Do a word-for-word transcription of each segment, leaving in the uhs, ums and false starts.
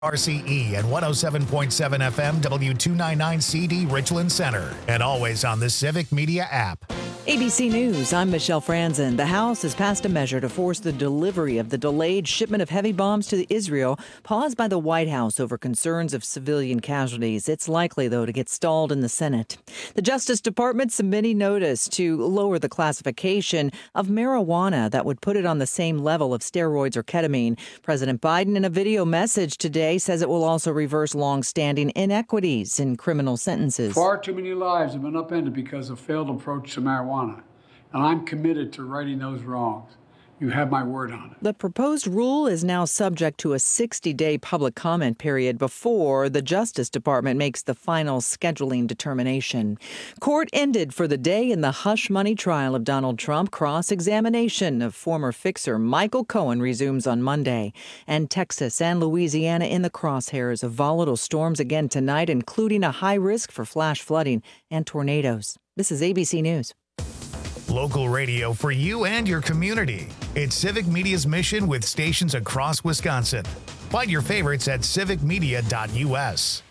R C E and one oh seven point seven F M W two ninety-nine C D Richland Center, and always on the Civic Media app. A B C News, I'm Michelle Franzen. The House has passed a measure to force the delivery of the delayed shipment of heavy bombs to Israel, paused by the White House over concerns of civilian casualties. It's likely, though, to get stalled in the Senate. The Justice Department submitting notice to lower the classification of marijuana that would put it on the same level of steroids or ketamine. President Biden, in a video message today, says it will also reverse long-standing inequities in criminal sentences. Far too many lives have been upended because of failed approach to marijuana. And I'm committed to righting those wrongs. You have my word on it. The proposed rule is now subject to a sixty-day public comment period before the Justice Department makes the final scheduling determination. Court ended for the day in the hush money trial of Donald Trump. Cross-examination of former fixer Michael Cohen resumes on Monday. And Texas and Louisiana in the crosshairs of volatile storms again tonight, including a high risk for flash flooding and tornadoes. This is A B C News. Local radio for you and your community. It's Civic Media's mission with stations across Wisconsin. Find your favorites at civic media dot U S.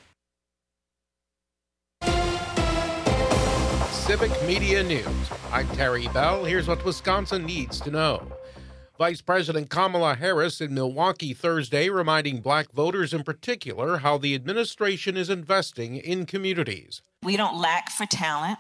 Civic Media News. I'm Terry Bell. Here's what Wisconsin needs to know. Vice President Kamala Harris in Milwaukee Thursday reminding black voters in particular how the administration is investing in communities. We don't lack for talent.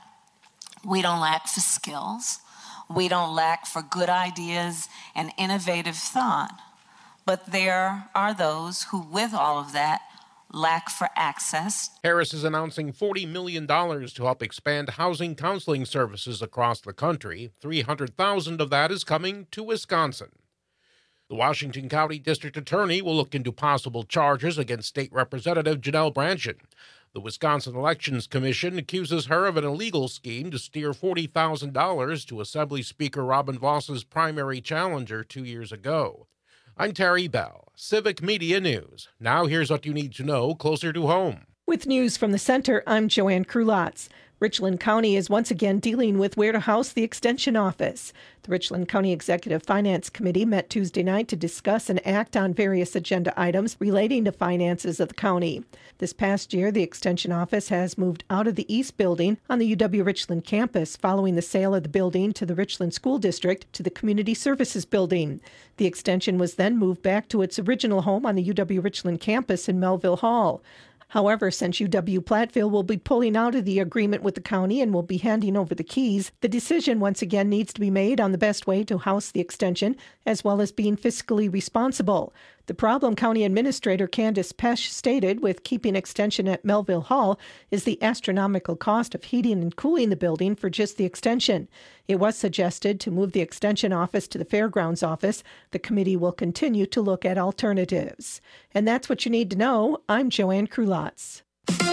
We don't lack for skills. We don't lack for good ideas and innovative thought. But there are those who, with all of that, lack for access. Harris is announcing forty million dollars to help expand housing counseling services across the country. three hundred thousand dollars of that is coming to Wisconsin. The Washington County District Attorney will look into possible charges against State Representative Janelle Brandtjen. The Wisconsin Elections Commission accuses her of an illegal scheme to steer forty thousand dollars to Assembly Speaker Robin Voss's primary challenger two years ago. I'm Terry Bell, Civic Media News. Now here's what you need to know closer to home. With news from the center, I'm Joanne Krulotz. Richland County is once again dealing with where to house the Extension Office. The Richland County Executive Finance Committee met Tuesday night to discuss and act on various agenda items relating to finances of the county. This past year, the Extension Office has moved out of the East Building on the U W-Richland campus following the sale of the building to the Richland School District to the Community Services Building. The Extension was then moved back to its original home on the U W-Richland campus in Melville Hall. However, since U W-Platteville will be pulling out of the agreement with the county and will be handing over the keys, the decision once again needs to be made on the best way to house the extension, as well as being fiscally responsible. The problem County Administrator Candace Pesch stated with keeping extension at Melville Hall is the astronomical cost of heating and cooling the building for just the extension. It was suggested to move the extension office to the Fairgrounds office. The committee will continue to look at alternatives. And that's what you need to know. I'm Joanne Krulotz.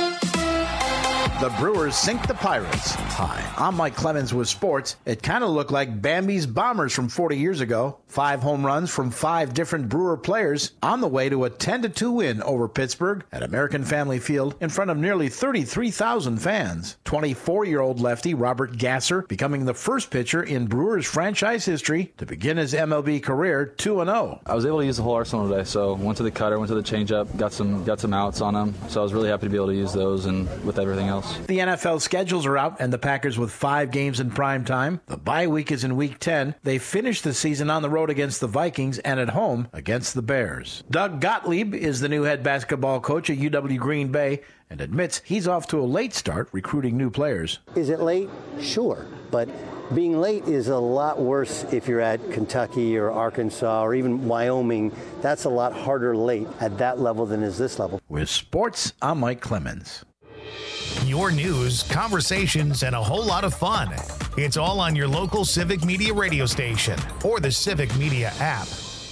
The Brewers sink the Pirates. Hi, I'm Mike Clemens with sports. It kind of looked like Bambi's Bombers from forty years ago. Five home runs from five different Brewer players on the way to a ten to two win over Pittsburgh at American Family Field in front of nearly thirty-three thousand fans. twenty-four-year-old lefty Robert Gasser becoming the first pitcher in Brewers franchise history to begin his M L B career two and oh. I was able to use the whole arsenal today, so went to the cutter, went to the changeup, got some got some outs on them, so I was really happy to be able to use those and with everything else. The N F L schedules are out, and the Packers with five games in prime time. The bye week is in week ten. They finish the season on the road against the Vikings and at home against the Bears. Doug Gottlieb is the new head basketball coach at U W Green Bay and admits he's off to a late start recruiting new players. Is it late? Sure, but being late is a lot worse if you're at Kentucky or Arkansas or even Wyoming. That's a lot harder late at that level than is this level. With sports, I'm Mike Clemens. Your news, conversations, and a whole lot of fun. It's all on your local Civic Media radio station or the Civic Media app.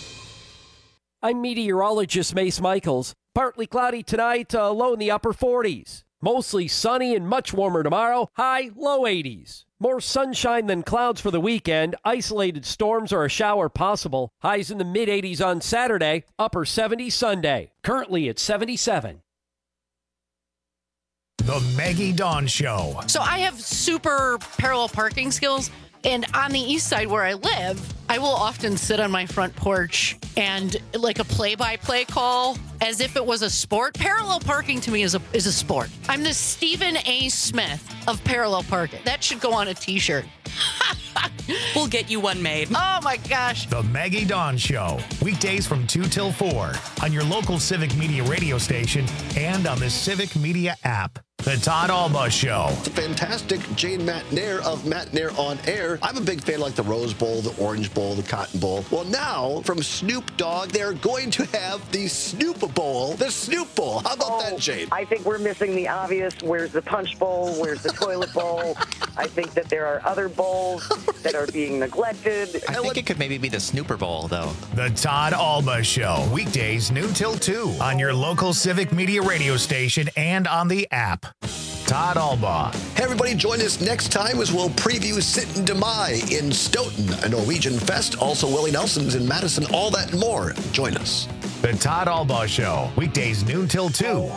I'm meteorologist Mace Michaels. Partly cloudy tonight, uh, low in the upper forties. Mostly sunny and much warmer tomorrow, high low eighties. More sunshine than clouds for the weekend. Isolated storms or a shower possible. Highs in the mid eighties on Saturday, upper seventies Sunday. Currently at seventy-seven. The Maggie Dawn Show. So I have super parallel parking skills. And on the east side where I live, I will often sit on my front porch and like a play-by-play call as if it was a sport. Parallel parking to me is a is a sport. I'm the Stephen A. Smith of parallel parking. That should go on a t-shirt. We'll get you one made. Oh my gosh. The Maggie Dawn Show, weekdays from two till four on your local Civic Media radio station and on the Civic Media app. The Todd Alba Show. The fantastic Jane McNair of McNair on Air. I'm a big fan of like the Rose Bowl, the Orange Bowl, the Cotton Bowl. Well, now from Snoop Dogg, they're going to have the Snoop Bowl, the Snoop Bowl. How about oh, that, Jane? I think we're missing the obvious. Where's the Punch Bowl? Where's the Toilet Bowl? I think that there are other bowls that are being neglected. I think it could maybe be the Snooper Bowl, though. The Todd Alba Show, weekdays noon till two on your local Civic Media radio station and on the app. Todd Alba. Hey, everybody, join us next time as we'll preview Sitten Mai in Stoughton, a Norwegian fest, also Willie Nelson's in Madison, all that and more. Join us. The Todd Alba Show, weekdays noon till two.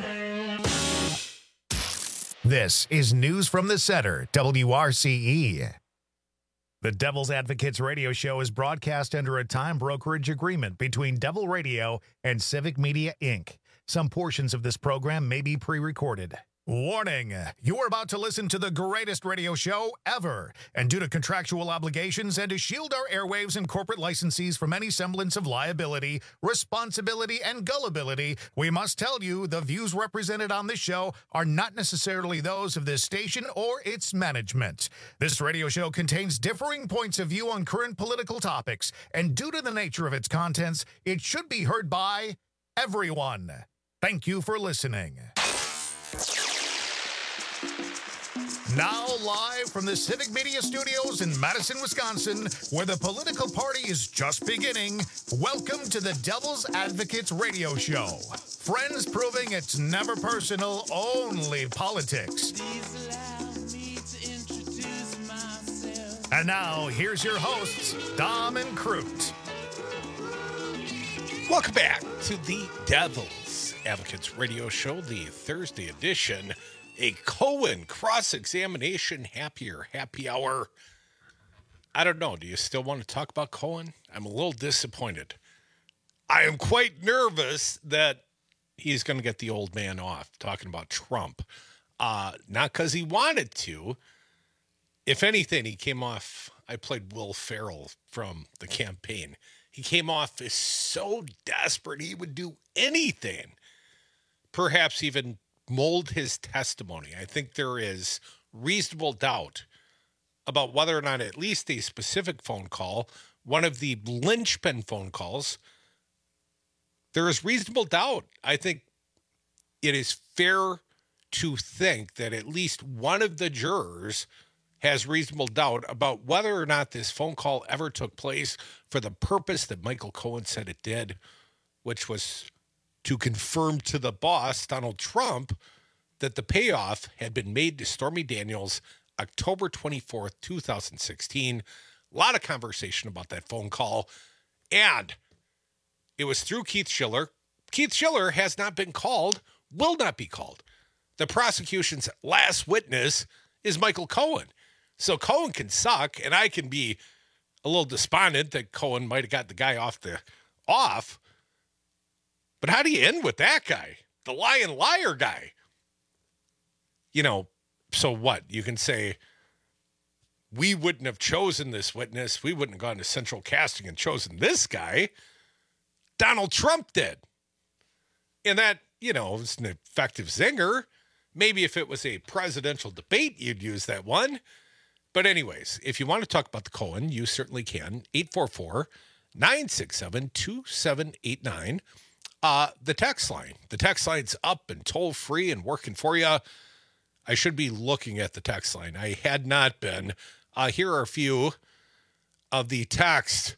This is News from the Center, W R C E. The Devil's Advocates radio show is broadcast under a time brokerage agreement between Devil Radio and Civic Media, Incorporated. Some portions of this program may be pre-recorded. Warning, you're about to listen to the greatest radio show ever. And due to contractual obligations and to shield our airwaves and corporate licensees from any semblance of liability, responsibility, and gullibility, we must tell you the views represented on this show are not necessarily those of this station or its management. This radio show contains differing points of view on current political topics, and due to the nature of its contents, it should be heard by everyone. Thank you for listening. Now live from the Civic Media Studios in Madison, Wisconsin, where the political party is just beginning, welcome to the Devil's Advocates radio show. Friends proving it's never personal, only politics. And now, here's your hosts, Dom and Crute. Welcome back to the Devil's Advocates radio show, the Thursday edition. A Cohen cross-examination happier happy hour. I don't know. Do you still want to talk about Cohen? I'm a little disappointed. I am quite nervous that he's going to get the old man off talking about Trump. Uh, not because he wanted to. If anything, he came off, I played Will Ferrell from the campaign. He came off as so desperate he would do anything. Perhaps even mold his testimony. I think there is reasonable doubt about whether or not at least a specific phone call, one of the linchpin phone calls, there is reasonable doubt. I think it is fair to think that at least one of the jurors has reasonable doubt about whether or not this phone call ever took place for the purpose that Michael Cohen said it did, which was to confirm to the boss, Donald Trump, that the payoff had been made to Stormy Daniels October twenty-fourth, twenty sixteen. A lot of conversation about that phone call. And it was through Keith Schiller. Keith Schiller has not been called, will not be called. The prosecution's last witness is Michael Cohen. So Cohen can suck, and I can be a little despondent that Cohen might have got the guy off the off. But how do you end with that guy? The lying liar guy. You know, so what? You can say, we wouldn't have chosen this witness. We wouldn't have gone to central casting and chosen this guy. Donald Trump did. And that, you know, is an effective zinger. Maybe if it was a presidential debate, you'd use that one. But anyways, if you want to talk about the Cohen, you certainly can. eight four four, nine six seven, two seven eight nine. Uh, the text line. The text line's up and toll-free and working for you. I should be looking at the text line. I had not been. Uh, here are a few of the text.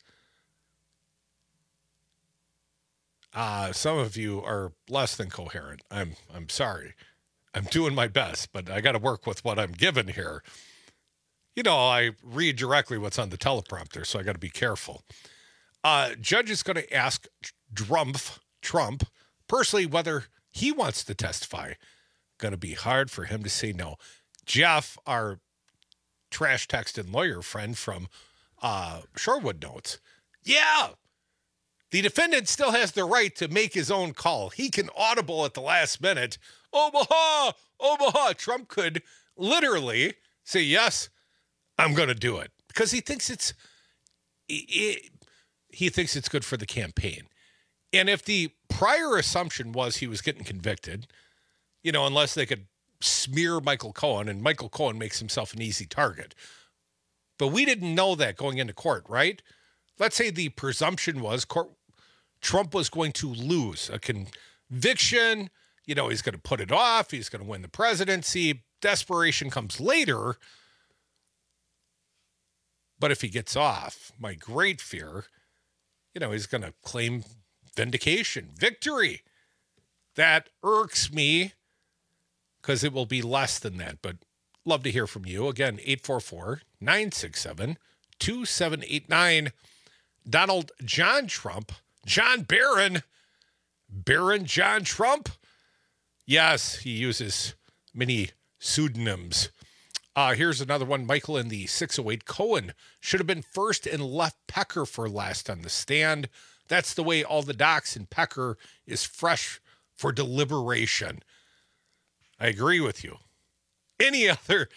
Uh, some of you are less than coherent. I'm I'm sorry. I'm doing my best, but I got to work with what I'm given here. You know, I read directly what's on the teleprompter, so I got to be careful. Uh, judge is going to ask Drumpf, Trump, personally, whether he wants to testify. Going to be hard for him to say no. Jeff, our trash texted lawyer friend from uh, Shorewood Notes. Yeah, the defendant still has the right to make his own call. He can audible at the last minute. Omaha, Omaha. Trump could literally say, yes, I'm going to do it because he thinks it's it, he thinks it's good for the campaign. And if the prior assumption was he was getting convicted, you know, unless they could smear Michael Cohen, and Michael Cohen makes himself an easy target. But we didn't know that going into court, right? Let's say the presumption was court, Trump was going to lose a conviction. You know, he's going to put it off. He's going to win the presidency. Desperation comes later. But if he gets off, my great fear, you know, he's going to claim vindication, victory. That irks me because it will be less than that. But love to hear from you. Again, eight four four, nine six seven, two seven eight nine. Donald John Trump, John Barron, Barron John Trump. Yes, he uses many pseudonyms. Uh, here's another one. Michael in the six oh eight. Cohen should have been first and left Pecker for last on the stand. That's the way all the docs in Pecker is fresh for deliberation. I agree with you. Any other,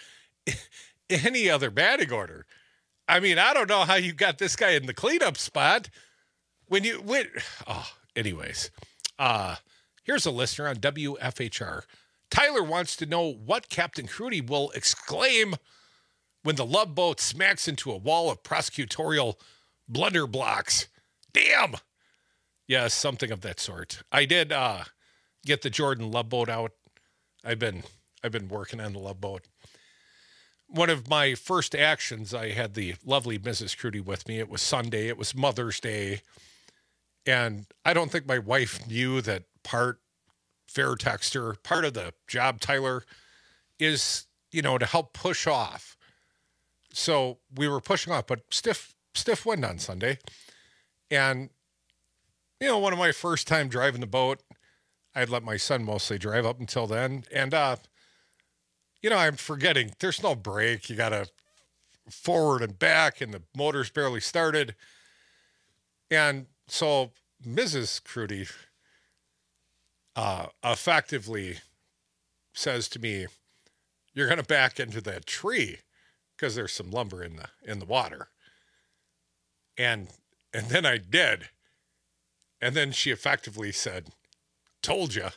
any other batting order? I mean, I don't know how you got this guy in the cleanup spot when you went. Oh, anyways, uh, here's a listener on W F H R. Tyler wants to know what Captain Crudy will exclaim when the Love Boat smacks into a wall of prosecutorial blunder blocks. Damn. Yeah, something of that sort. I did uh, get the Jordan Love Boat out. I've been I've been working on the Love Boat. One of my first actions, I had the lovely Missus Crudy with me. It was Sunday. It was Mother's Day. And I don't think my wife knew that part fair texter, part of the job, Tyler, is, you know, to help push off. So we were pushing off, but stiff, stiff wind on Sunday. And, you know, one of my first time driving the boat, I'd let my son mostly drive up until then. And, uh, you know, I'm forgetting there's no brake. You got to forward and back, and the motor's barely started. And so Missus Crudy uh, effectively says to me, you're going to back into that tree because there's some lumber in the in the water. And and then I did. And then she effectively said, told you.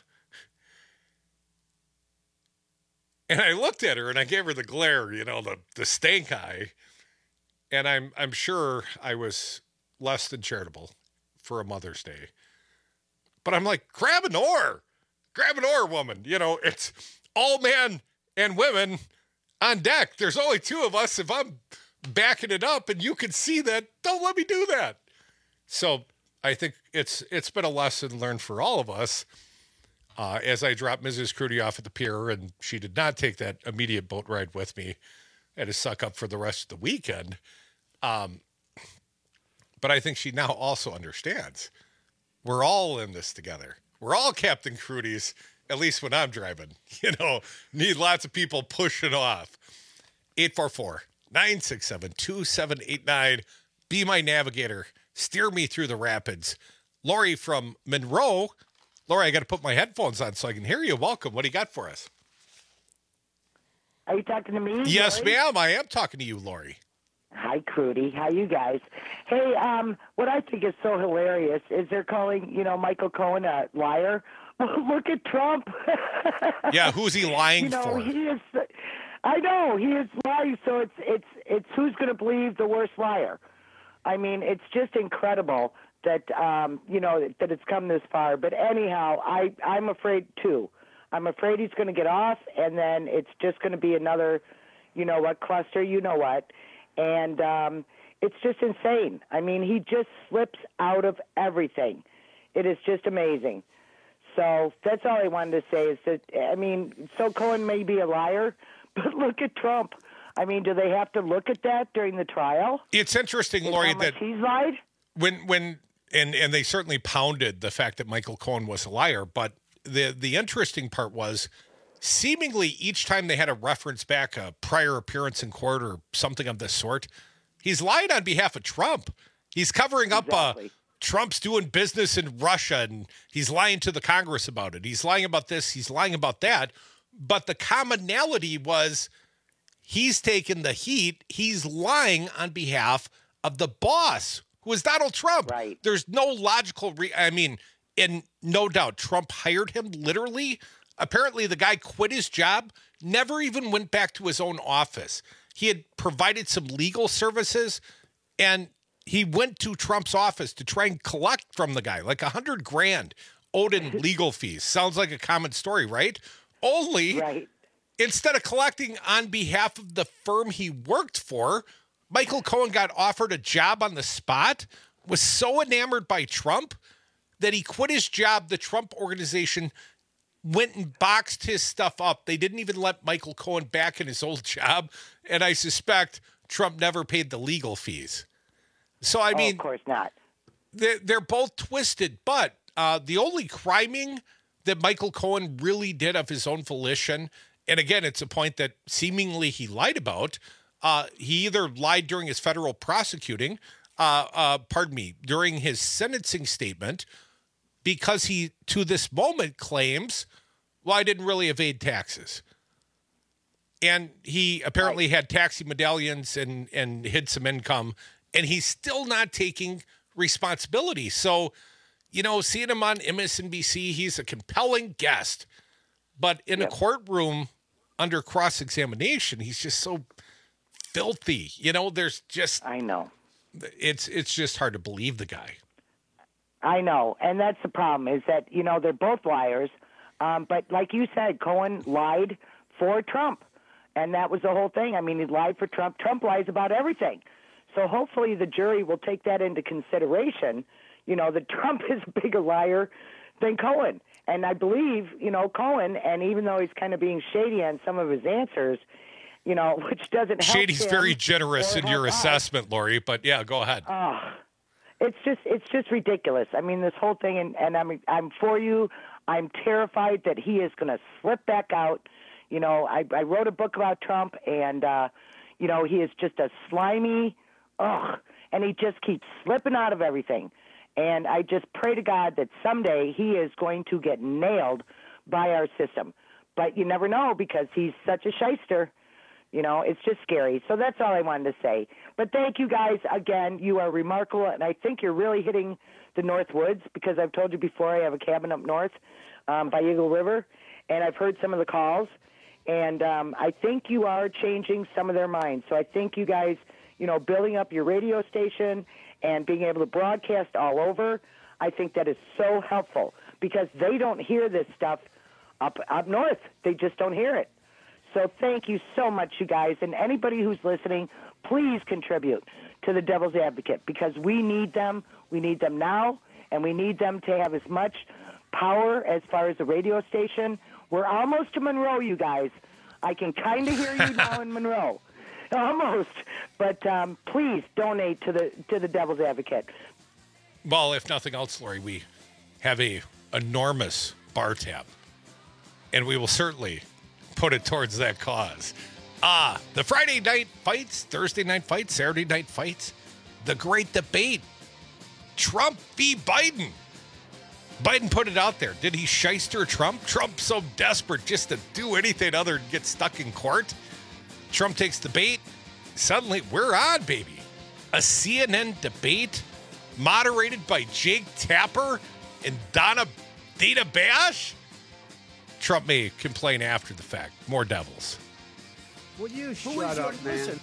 And I looked at her and I gave her the glare, you know, the, the stank eye. And I'm I'm sure I was less than charitable for a Mother's Day. But I'm like, grab an oar. Grab an oar, woman. You know, it's all men and women on deck. There's only two of us. If I'm backing it up and you can see that, don't let me do that. So I think it's it's been a lesson learned for all of us. Uh, as I dropped Missus Crudy off at the pier, and she did not take that immediate boat ride with me. I had to suck up for the rest of the weekend. Um, but I think she now also understands. We're all in this together. We're all Captain Crudy's, at least when I'm driving. You know, need lots of people pushing off. eight four four, nine six seven, two seven eight nine. Be my navigator. Steer me through the rapids. Lori from Monroe. Lori, I got to put my headphones on so I can hear you. Welcome. What do you got for us? Are you talking to me? Yes, Lori? ma'am. I am talking to you, Lori. Hi, Crudy. How you guys? Hey, um, what I think is so hilarious is they're calling, you know, Michael Cohen a liar. Well, look at Trump. Yeah, who's he lying you know, for? He is. I know he is lying. So it's it's it's who's going to believe the worst liar? I mean, it's just incredible that um, you know that it's come this far. But anyhow, I I'm afraid too. I'm afraid he's going to get off, and then it's just going to be another, you know what, cluster. You know what. And um, it's just insane. I mean, he just slips out of everything. It is just amazing. So that's all I wanted to say is that, I mean, so Cohen may be a liar, but look at Trump. I mean, do they have to look at that during the trial? It's interesting, Lori, that he's lied? When, when, and, and they certainly pounded the fact that Michael Cohen was a liar, but the, the interesting part was seemingly each time they had to reference back a prior appearance in court or something of this sort, he's lying on behalf of Trump. He's covering up Exactly. uh, Trump's doing business in Russia, and he's lying to the Congress about it. He's lying about this. He's lying about that. But the commonality was he's taking the heat. He's lying on behalf of the boss, who is Donald Trump. Right. There's no logical re- I mean, and no doubt Trump hired him literally. Apparently, the guy quit his job, never even went back to his own office. He had provided some legal services, and he went to Trump's office to try and collect from the guy, like a hundred grand owed in legal fees. Sounds like a common story, right? Only Right. instead of collecting on behalf of the firm he worked for, Michael Cohen got offered a job on the spot, was so enamored by Trump that he quit his job. The Trump organization went and boxed his stuff up. They didn't even let Michael Cohen back in his old job. And I suspect Trump never paid the legal fees. So, I Oh, mean, of course not. they're, they're both twisted. But uh, the only criming that Michael Cohen really did of his own volition, and again, it's a point that seemingly he lied about, uh, he either lied during his federal prosecuting, uh, uh, pardon me, during his sentencing statement, because he, to this moment, claims, well, I didn't really evade taxes. And he apparently had taxi medallions and, and hid some income, and he's still not taking responsibility. So, you know, seeing him on M S N B C, he's a compelling guest. But in Yep. a courtroom under cross-examination, he's just so filthy. You know, there's just... I know. It's, it's just hard to believe the guy. I know, and that's the problem, is that, you know, they're both liars. Um, but like you said, Cohen lied for Trump, and that was the whole thing. I mean, he lied for Trump. Trump lies about everything. So hopefully the jury will take that into consideration, you know, that Trump is a bigger liar than Cohen. And I believe, you know, Cohen, and even though he's kind of being shady on some of his answers, you know, which doesn't help Shady's him very generous or in your help us. assessment, Lori, but yeah, go ahead. Oh, it's just it's just ridiculous. I mean, this whole thing, and, and I'm I'm for you. I'm terrified that he is going to slip back out. You know, I, I wrote a book about Trump, and uh, you know, he is just a slimy, ugh, and he just keeps slipping out of everything. And I just pray to God that someday he is going to get nailed by our system. But you never know, because he's such a shyster. You know, it's just scary. So that's all I wanted to say. But thank you guys again. You are remarkable, and I think you're really hitting the North Woods, because I've told you before I have a cabin up north um, by Eagle River, and I've heard some of the calls, and um, I think you are changing some of their minds. So I think you guys, you know, building up your radio station and being able to broadcast all over, I think that is so helpful, because they don't hear this stuff up up north. They just don't hear it. So thank you so much, you guys. And anybody who's listening, please contribute to the Devil's Advocate, because we need them. We need them now, and we need them to have as much power as far as the radio station. We're almost to Monroe, you guys. I can kind of hear you now in Monroe. Almost. But um, please donate to the to the Devil's Advocate. Well, if nothing else, Lori, we have a enormous bar tab, and we will certainly put it towards that cause. Ah, the Friday night fights, Thursday night fights, Saturday night fights, the great debate, Trump v. Biden. Biden put it out there. Did he shyster Trump? Trump so desperate just to do anything other than get stuck in court. Trump takes the bait. Suddenly, we're on, baby. A C N N debate moderated by Jake Tapper and Donna Dana Bash. Trump may complain after the fact. More devils. Will you shut up, man?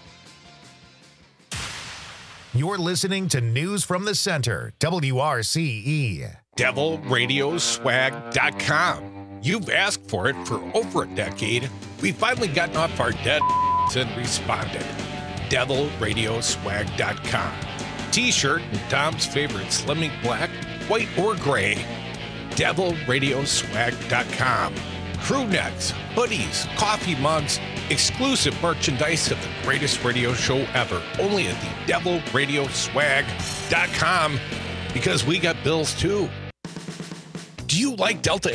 You're listening to News from the Center, W R C E. devil radio swag dot com. You've asked for it for over a decade. We've finally gotten off our dead and responded. devil radio swag dot com. T-shirt and Tom's favorite Slimming Black, white or gray. devil radio swag dot com. Crew necks, hoodies, coffee mugs, exclusive merchandise of the greatest radio show ever. Only at the devil radio swag dot com, because we got bills too. Do you like Delta eight?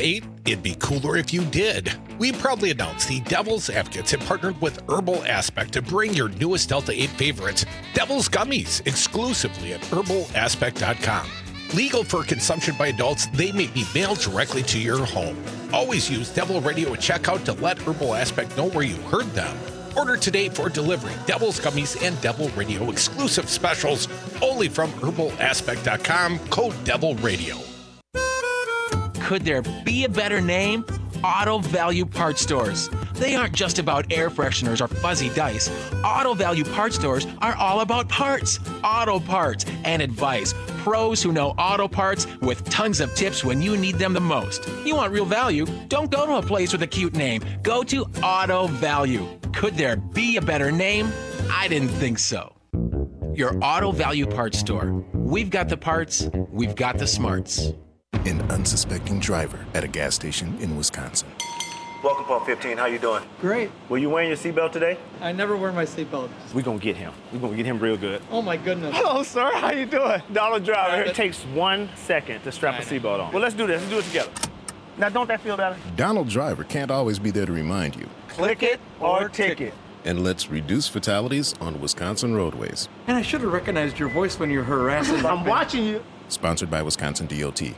It'd be cooler if you did. We proudly announced the Devil's Advocates have partnered with Herbal Aspect to bring your newest Delta eight favorites, Devil's Gummies, exclusively at herbal aspect dot com. Legal for consumption by adults, they may be mailed directly to your home. Always use Devil Radio at checkout to let Herbal Aspect know where you heard them. Order today for delivery. Devil's Gummies and Devil Radio exclusive specials only from herbal aspect dot com, code Devil Radio. Could there be a better name? Auto Value Parts Stores. They aren't just about air fresheners or fuzzy dice. Auto Value Parts Stores are all about parts, auto parts, and advice. Pros who know auto parts with tons of tips when you need them the most. You want real value? Don't go to a place with a cute name. Go to Auto Value. Could there be a better name? I didn't think so. Your Auto Value Parts Store. We've got the parts, we've got the smarts. An unsuspecting driver at a gas station in Wisconsin. Welcome, Pump fifteen. How you doing? Great. Were you wearing your seatbelt today? I never wear my seatbelt. We're going to get him. We're going to get him real good. Oh, my goodness. Hello, sir. How you doing? Donald Driver. It takes one second to strap a seatbelt on. Well, let's do this. Let's do it together. Now, don't that feel better? Donald Driver can't always be there to remind you. Click it or ticket. And let's reduce fatalities on Wisconsin roadways. And I should have recognized your voice when you're harassing. I'm watching you. Sponsored by Wisconsin D O T.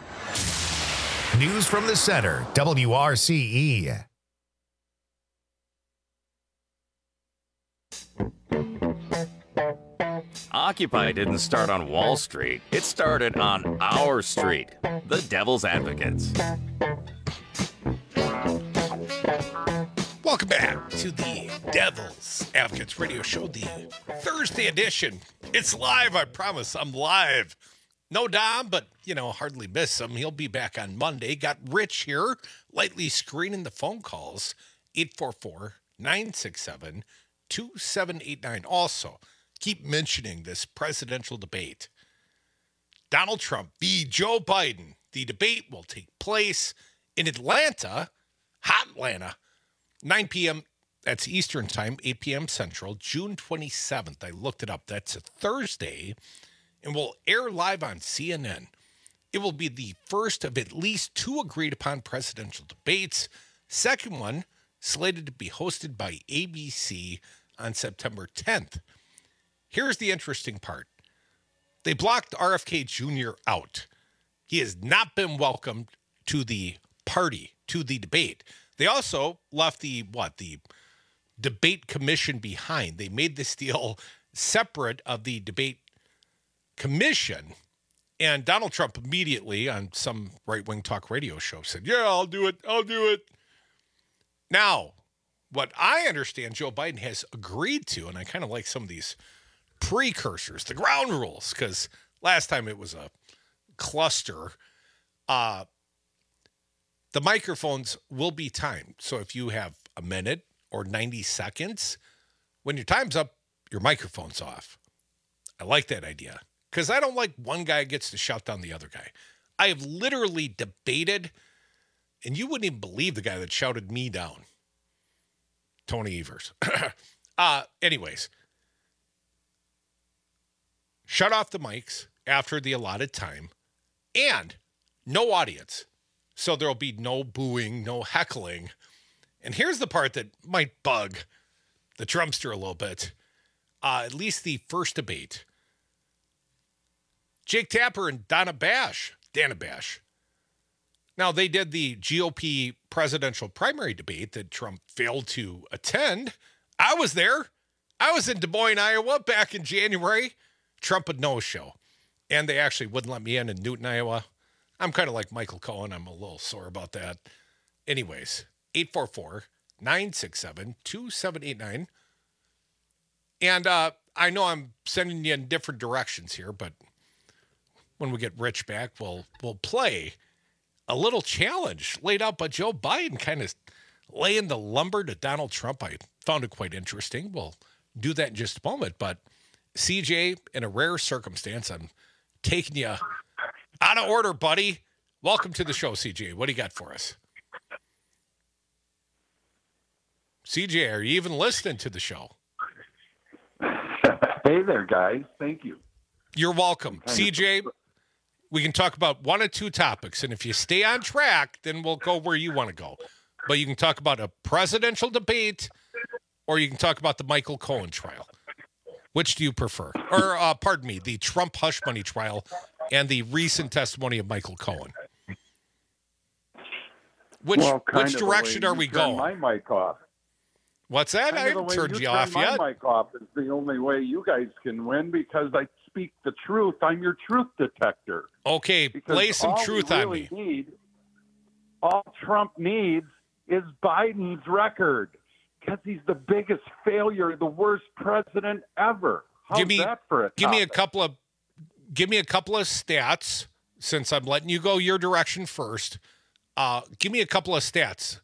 News from the Center, W R C E. Occupy didn't start on Wall Street. It started on our street, the Devil's Advocates. Welcome back to the Devil's Advocates radio show, the Thursday edition. It's live, I promise. I'm live. No Dom, but, you know, hardly miss him. He'll be back on Monday. Got Rich here, lightly screening the phone calls, eight four four, nine six seven, two seven eight nine. Also, keep mentioning this presidential debate. Donald Trump v. Joe Biden. The debate will take place in Atlanta, hot Atlanta, nine p.m. That's Eastern Time, eight p.m. Central, June twenty-seventh. I looked it up. That's a Thursday. And will air live on C N N. It will be the first of at least two agreed-upon presidential debates. Second one slated to be hosted by A B C on September tenth. Here's the interesting part. They blocked R F K Junior out. He has not been welcomed to the party, to the debate. They also left the, what, the debate commission behind. They made this deal separate of the debate commission, and Donald Trump immediately on some right-wing talk radio show said, yeah, I'll do it, I'll do it. Now, what I understand Joe Biden has agreed to, and I kind of like some of these precursors, the ground rules, because last time it was a cluster, uh, the microphones will be timed. So if you have a minute or ninety seconds, when your time's up, your microphone's off. I like that idea. Because I don't like one guy gets to shout down the other guy. I have literally debated, and you wouldn't even believe the guy that shouted me down. Tony Evers. uh, anyways, shut off the mics after the allotted time, and no audience. So there'll be no booing, no heckling. And here's the part that might bug the Trumpster a little bit. Uh, at least the first debate. Jake Tapper and Donna Bash, Dana Bash. Now, they did the G O P presidential primary debate that Trump failed to attend. I was there. I was in Des Moines, Iowa back in January. Trump would no-show. And they actually wouldn't let me in in Newton, Iowa. I'm kind of like Michael Cohen. I'm a little sore about that. Anyways, eight four four, nine six seven, two seven eight nine. And uh, I know I'm sending you in different directions here, but when we get Rich back, we'll we'll play a little challenge laid out by Joe Biden, kind of laying the lumber to Donald Trump. I found it quite interesting. We'll do that in just a moment. But C J, in a rare circumstance, I'm taking you out of order, buddy. Welcome to the show, C J. What do you got for us? C J, are you even listening to the show? Hey there, guys. Thank you. You're welcome. C J, We can talk about one or two topics, and if you stay on track, then we'll go where you want to go. But you can talk about a presidential debate, or you can talk about the Michael Cohen trial. Which do you prefer? Or, uh, pardon me, the Trump hush money trial and the recent testimony of Michael Cohen. Which well, which direction are we going? My mic off. What's that? Kind I haven't turned you off my yet. My mic off is the only way you guys can win because I speak the truth. I'm your truth detector. Okay, because lay some all truth we on really me. Need, all Trump needs is Biden's record because he's the biggest failure, the worst president ever. How's give me, that for a give me a topic? couple of give me a couple of stats since I'm letting you go your direction first. Uh, give me a couple of stats.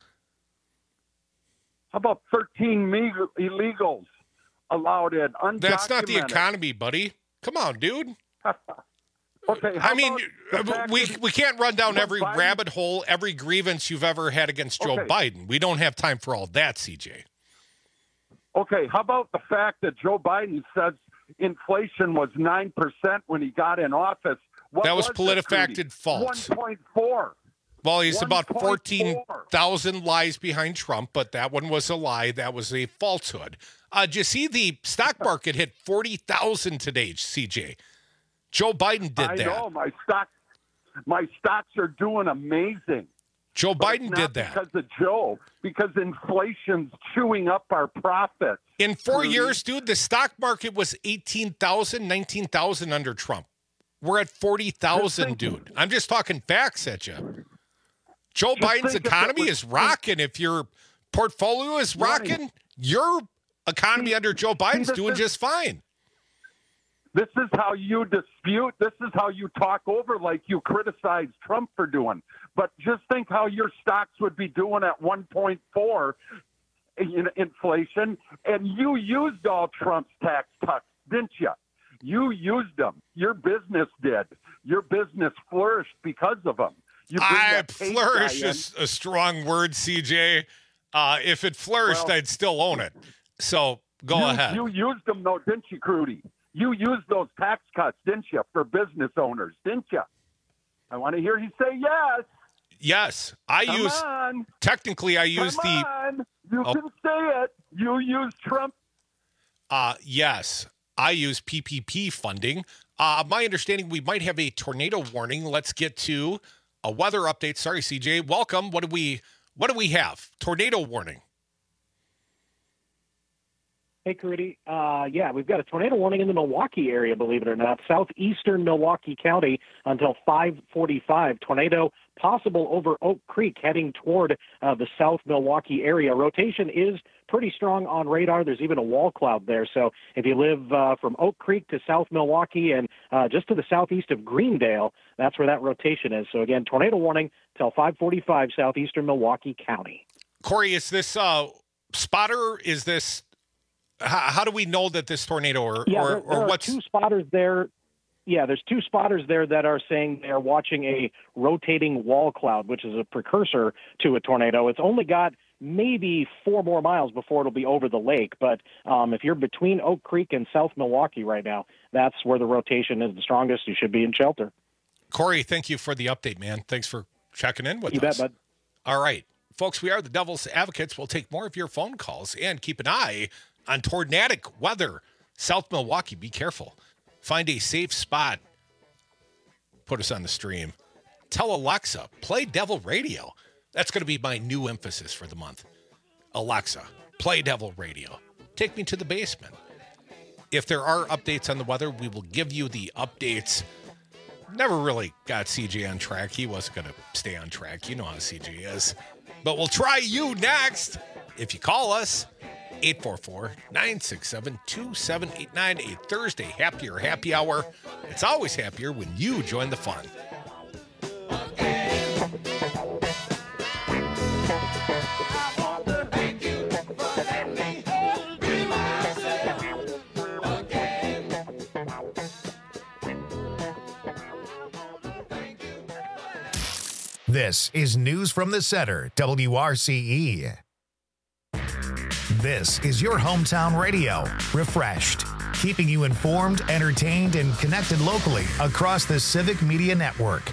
How about thirteen me- illegals allowed in? Undocumented. That's not the economy, buddy. Come on, dude. Okay. how I mean, about the uh, fact we that- we can't run down But every Biden- rabbit hole, every grievance you've ever had against Joe Okay. Biden. We don't have time for all that, C J. Okay, how about the fact that Joe Biden says inflation was nine percent when he got in office? What That was it, PolitiFacted Trudy? false. one point four. Well, he's about one point four. fourteen thousand lies behind Trump, but that one was a lie. That was a falsehood. Uh, did you see the stock market hit forty thousand today, C J? Joe Biden did I that. know my stock, my stocks are doing amazing. Joe But Biden it's did not that. because of Joe, because inflation's chewing up our profits. In four Trudy. years, dude, the stock market was eighteen thousand, nineteen thousand under Trump. We're at forty thousand, dude. I'm just talking facts at you. Joe Just Biden's think if it economy was- is rocking. If your portfolio is Right. rocking, your economy under Joe Biden's this doing is- just fine. This is how you dispute. This is how you talk over like you criticize Trump for doing. But just think how your stocks would be doing at one point four in inflation, and you used all Trump's tax cuts, didn't you? You used them. Your business did. Your business flourished because of them. You bring I that Tate flourish guy in. is a strong word, C J. Uh, if it flourished, Well- I'd still own it. So go you, ahead. You used them, though, didn't you, Crudy? You used those tax cuts, didn't you, for business owners, didn't you? I want to hear you say yes. Yes, I Come use. on. Technically, I use Come the. on. You Oh. can say it. You used Trump. Uh, yes, I use P P P funding. Uh, my understanding, we might have a tornado warning. Let's get to a weather update. Sorry, C J. Welcome. What do we? What do we have? Tornado warning. Hey, Crudy. Uh, yeah, we've got a tornado warning in the Milwaukee area, believe it or not. Southeastern Milwaukee County until five forty-five. Tornado possible over Oak Creek heading toward uh, the South Milwaukee area. Rotation is pretty strong on radar. There's even a wall cloud there. So if you live uh, from Oak Creek to South Milwaukee and uh, just to the southeast of Greendale, that's where that rotation is. So again, tornado warning till five forty-five Southeastern Milwaukee County. Corey, is this uh, spotter? Is this? How, how do we know that this tornado or Yeah, or, there, or there are what's? two spotters there. Yeah, there's two spotters there that are saying they're watching a rotating wall cloud, which is a precursor to a tornado. It's only got maybe four more miles before it'll be over the lake. But um, if you're between Oak Creek and South Milwaukee right now, that's where the rotation is the strongest. You should be in shelter. Corey, thank you for the update, man. Thanks for checking in with You us. bet, bud. All right, folks, we are the Devil's Advocates. We'll take more of your phone calls and keep an eye on tornadic weather. South Milwaukee, be careful. Find a safe spot. Put us on the stream. Tell Alexa, play Devil Radio. That's going to be my new emphasis for the month. Alexa, play Devil Radio. Take me to the basement. If there are updates on the weather, we will give you the updates. Never really got C J on track. He wasn't going to stay on track. You know how C J is. But we'll try you next. If you call us, eight four four, nine six seven, two seven eight nine, a Thursday Happier Happy Hour. It's always happier when you join the fun. This is News from the Center, W R C E. This is your hometown radio, refreshed, keeping you informed, entertained, and connected locally across the Civic Media Network.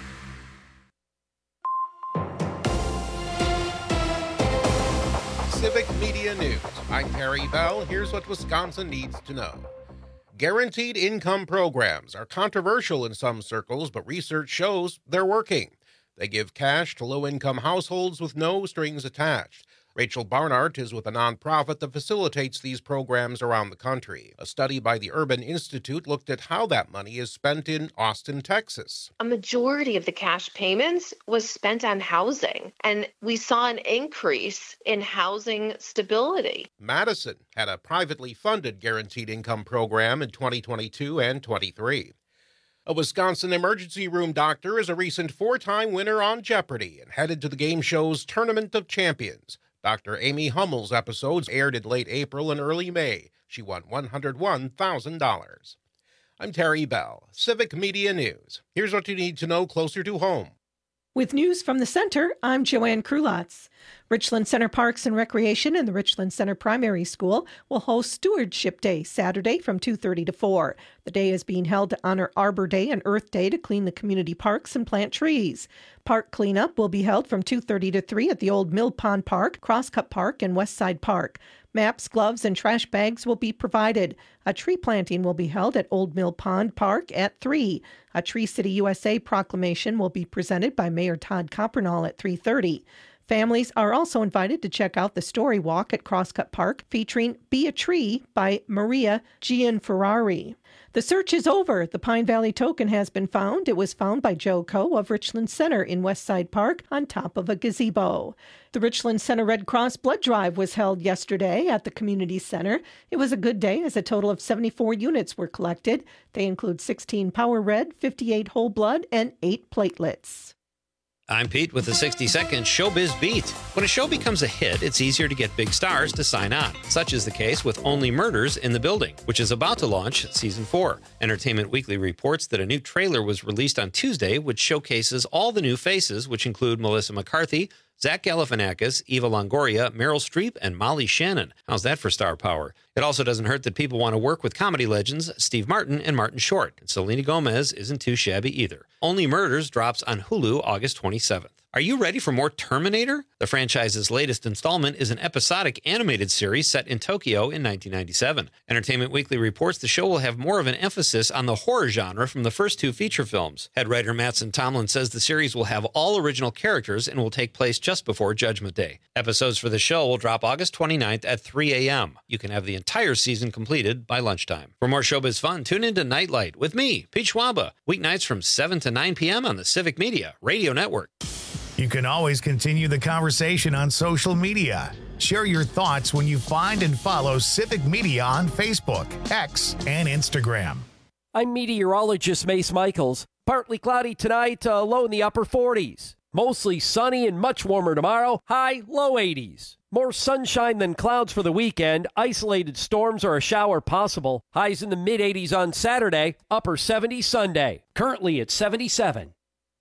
Civic Media News. I'm Terry Bell. Here's what Wisconsin needs to know. Guaranteed income programs are controversial in some circles, but research shows they're working. They give cash to low-income households with no strings attached. Rachel Barnard is with a nonprofit that facilitates these programs around the country. A study by the Urban Institute looked at how that money is spent in Austin, Texas. A majority of the cash payments was spent on housing, and we saw an increase in housing stability. Madison had a privately funded guaranteed income program in twenty twenty-two and twenty-three. A Wisconsin emergency room doctor is a recent four-time winner on Jeopardy and headed to the game show's Tournament of Champions. Doctor Amy Hummel's episodes aired in late April and early May. She won one hundred one thousand dollars. I'm Terry Bell, Civic Media News. Here's what you need to know closer to home. With news from the center, I'm Joanne Krulotz. Richland Center Parks and Recreation and the Richland Center Primary School will host Stewardship Day Saturday from two thirty to four. The day is being held to honor Arbor Day and Earth Day to clean the community parks and plant trees. Park cleanup will be held from two thirty to three at the Old Mill Pond Park, Crosscut Park, and Westside Park. Maps, gloves, and trash bags will be provided. A tree planting will be held at Old Mill Pond Park at three. A Tree City U S A proclamation will be presented by Mayor Todd Coppernall at three thirty. Families are also invited to check out the Story Walk at Crosscut Park featuring Be a Tree by Maria Gianferrari. The search is over. The Pine Valley token has been found. It was found by Joe Coe of Richland Center in Westside Park on top of a gazebo. The Richland Center Red Cross Blood Drive was held yesterday at the community center. It was a good day as a total of seventy-four units were collected. They include sixteen Power Red, fifty-eight Whole Blood, and eight platelets. I'm Pete with the sixty second Showbiz Beat. When a show becomes a hit, it's easier to get big stars to sign on. Such is the case with Only Murders in the Building, which is about to launch season four. Entertainment Weekly reports that a new trailer was released on Tuesday, which showcases all the new faces, which include Melissa McCarthy, Zach Galifianakis, Eva Longoria, Meryl Streep, and Molly Shannon. How's that for star power? It also doesn't hurt that people want to work with comedy legends Steve Martin and Martin Short. And Selena Gomez isn't too shabby either. Only Murders drops on Hulu August twenty-seventh. Are you ready for more Terminator? The franchise's latest installment is an episodic animated series set in Tokyo in nineteen ninety-seven. Entertainment Weekly reports the show will have more of an emphasis on the horror genre from the first two feature films. Head writer Mattson Tomlin says the series will have all original characters and will take place just before Judgment Day. Episodes for the show will drop August twenty-ninth at three a.m. You can have the entire season completed by lunchtime. For more showbiz fun, tune into Nightlight with me, Pete Schwaba, weeknights from seven to nine p.m. on the Civic Media Radio Network. You can always continue the conversation on social media. Share your thoughts when you find and follow Civic Media on Facebook, X, and Instagram. I'm meteorologist Mace Michaels. Partly cloudy tonight, uh, low in the upper forties. Mostly sunny and much warmer tomorrow, high low eighties. More sunshine than clouds for the weekend. Isolated storms or a shower possible. Highs in the mid eighties on Saturday, upper seventies Sunday. Currently at seventy-seven.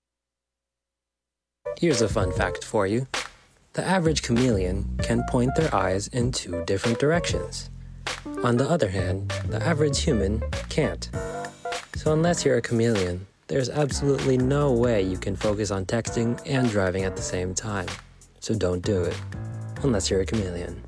Here's a fun fact for you. The average chameleon can point their eyes in two different directions. On the other hand, the average human can't. So unless you're a chameleon, there's absolutely no way you can focus on texting and driving at the same time. So don't do it, unless you're a chameleon.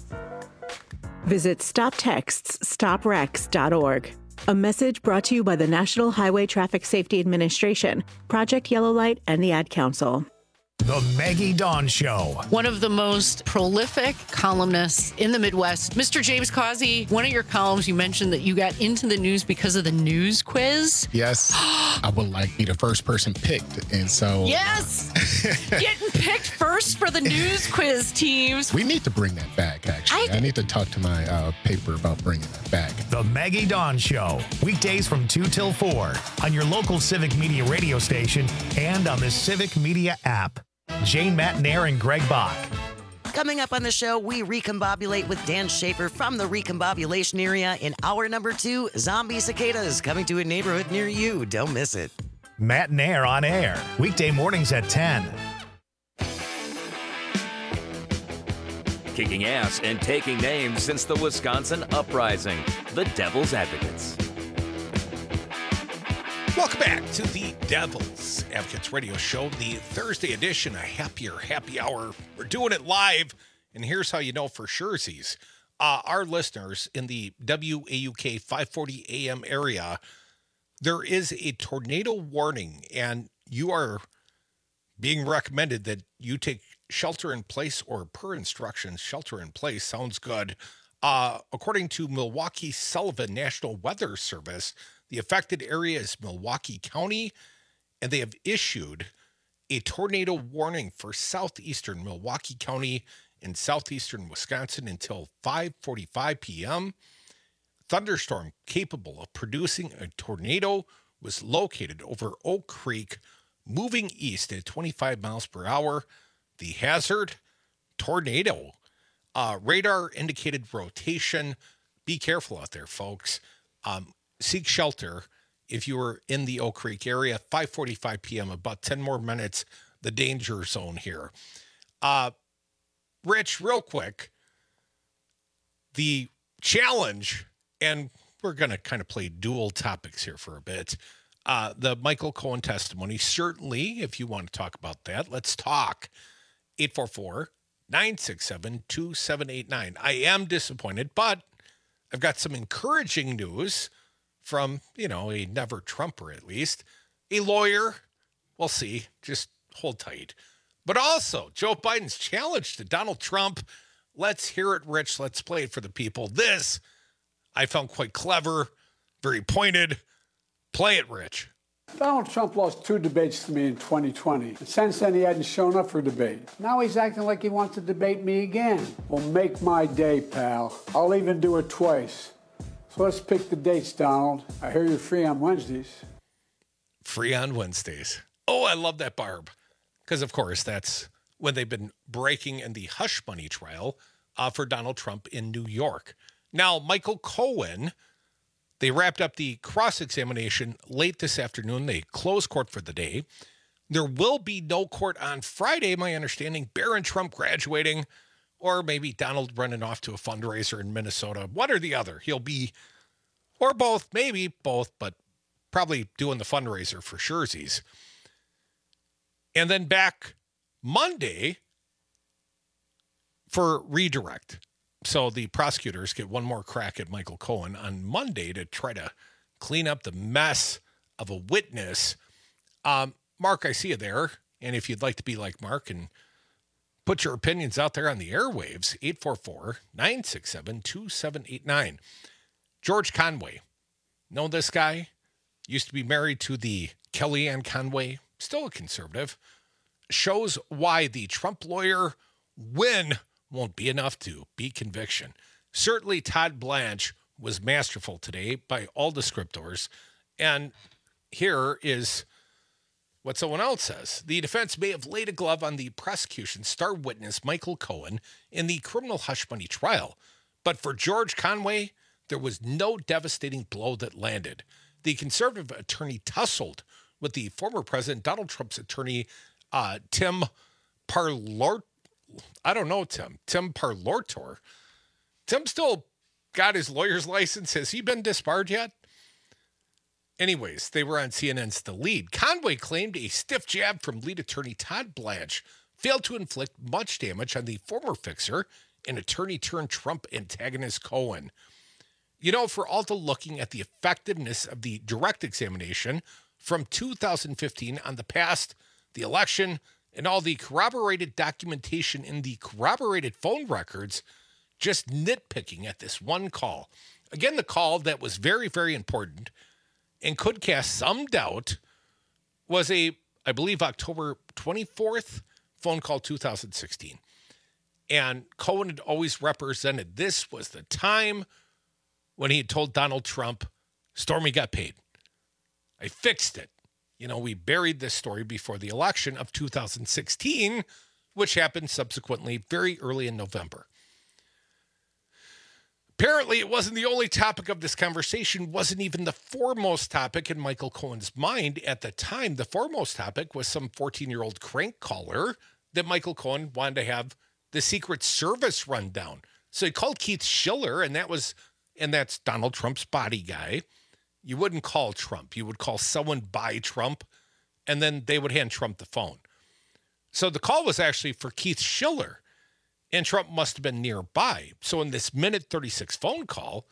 Visit stop texts stop wrecks dot org. A message brought to you by the National Highway Traffic Safety Administration, Project Yellow Light, and the Ad Council. The Maggie Dawn Show. One of the most prolific columnists in the Midwest, Mister James Causey. One of your columns, you mentioned that you got into the news because of the news quiz. Yes, I would like to be the first person picked, and so yes, getting picked first for the news quiz teams. We need to bring that back. Actually, I, I need to talk to my uh, paper about bringing that back. The Maggie Dawn Show, weekdays from two till four on your local Civic Media radio station and on the Civic Media app. Jane Matnair and Greg Bach. Coming up on the show, we recombobulate with Dan Schaefer from the recombobulation area. In hour number two, zombie cicadas coming to a neighborhood near you. Don't miss it. Matnair on air, weekday mornings at ten. Kicking ass and taking names since the Wisconsin Uprising, the Devil's Advocates. Welcome back to the Devil's Advocates Radio Show, the Thursday edition, a happier happy hour. We're doing it live, and here's how you know for surezies. Uh, our listeners in the W A U K five forty A M area, there is a tornado warning, and you are being recommended that you take shelter in place, or per instructions, shelter in place. Sounds good. Uh, according to Milwaukee Sullivan National Weather Service, the affected area is Milwaukee County, and they have issued a tornado warning for southeastern Milwaukee County and southeastern Wisconsin until five forty-five p.m. Thunderstorm capable of producing a tornado was located over Oak Creek, moving east at twenty-five miles per hour. The hazard, tornado. Uh, radar indicated rotation. Be careful out there, folks. Um, seek shelter if you were in the Oak Creek area. five forty-five p.m., about ten more minutes, the danger zone here. Uh, Rich, real quick, the challenge, and we're going to kind of play dual topics here for a bit. Uh, the Michael Cohen testimony, certainly, if you want to talk about that, let's talk. eight four four, nine six seven, two seven eight nine. I am disappointed, but I've got some encouraging news from, you know, a never Trumper at least, a lawyer. We'll see. Just hold tight. But also, Joe Biden's challenge to Donald Trump. Let's hear it, Rich. Let's play it for the people. This I found quite clever, very pointed. Play it, Rich. Donald Trump lost two debates to me in twenty twenty. And since then, he hadn't shown up for a debate. Now he's acting like he wants to debate me again. Well, make my day, pal. I'll even do it twice. So let's pick the dates, Donald. I hear you're free on Wednesdays. Free on Wednesdays. Oh, I love that, Barb. Because, of course, that's when they've been breaking in the hush money trial uh, for Donald Trump in New York. Now, Michael Cohen, they wrapped up the cross-examination late this afternoon. They closed court for the day. There will be no court on Friday, my understanding. Barron Trump graduating, or maybe Donald running off to a fundraiser in Minnesota. One or the other. He'll be, or both, maybe both, but probably doing the fundraiser for surezies. And then back Monday for redirect. So the prosecutors get one more crack at Michael Cohen on Monday to try to clean up the mess of a witness. Um, Mark, I see you there. And if you'd like to be like Mark and put your opinions out there on the airwaves, eight four four, nine six seven, two seven eight nine. George Conway. Know this guy? Used to be married to the Kellyanne Conway, still a conservative. Shows why the Trump lawyer win won't be enough to beat conviction. Certainly Todd Blanche was masterful today by all descriptors. And here is what someone else says. The defense may have laid a glove on the prosecution's star witness, Michael Cohen, in the criminal hush money trial. But for George Conway, there was no devastating blow that landed. The conservative attorney tussled with the former president, Donald Trump's attorney, uh, Tim Parlor. I don't know, Tim. Tim Parlortor. Tim still got his lawyer's license. Has he been disbarred yet? Anyways, they were on C N N's The Lead. Conway claimed a stiff jab from lead attorney Todd Blanche failed to inflict much damage on the former fixer and attorney-turned-Trump antagonist Cohen. You know, for all the looking at the effectiveness of the direct examination from two thousand fifteen on the past, the election, and all the corroborated documentation in the corroborated phone records, just nitpicking at this one call. Again, the call that was very, very important and could cast some doubt was a, I believe, October twenty-fourth phone call two thousand sixteen. And Cohen had always represented this was the time when he had told Donald Trump, Stormy got paid. I fixed it. You know, we buried this story before the election of two thousand sixteen, which happened subsequently very early in November. Apparently, it wasn't the only topic of this conversation, wasn't even the foremost topic in Michael Cohen's mind at the time. The foremost topic was some fourteen-year-old crank caller that Michael Cohen wanted to have the Secret Service run down. So he called Keith Schiller, and that was, and that's Donald Trump's body guy. You wouldn't call Trump. You would call someone by Trump, and then they would hand Trump the phone. So the call was actually for Keith Schiller, and Trump must have been nearby. So in this minute thirty-six phone call,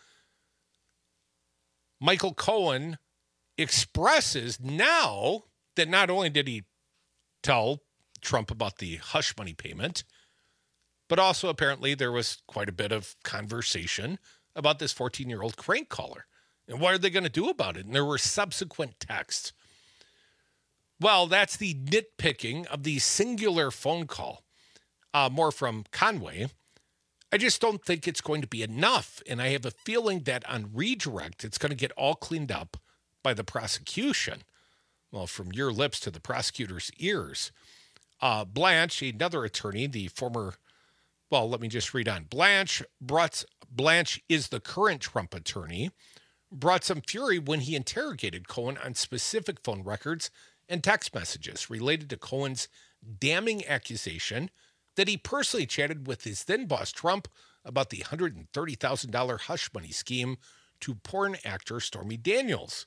Michael Cohen expresses now that not only did he tell Trump about the hush money payment, but also apparently there was quite a bit of conversation about this fourteen-year-old crank caller. And what are they going to do about it? And there were subsequent texts. Well, that's the nitpicking of the singular phone call. Uh, more from Conway. I just don't think it's going to be enough. And I have a feeling that on redirect, it's going to get all cleaned up by the prosecution. Well, from your lips to the prosecutor's ears. Uh, Blanche, another attorney, the former, well, let me just read on. Blanche, brought, Blanche is the current Trump attorney, brought some fury when he interrogated Cohen on specific phone records and text messages related to Cohen's damning accusation that he personally chatted with his then boss Trump about the one hundred thirty thousand dollars hush money scheme to porn actor Stormy Daniels.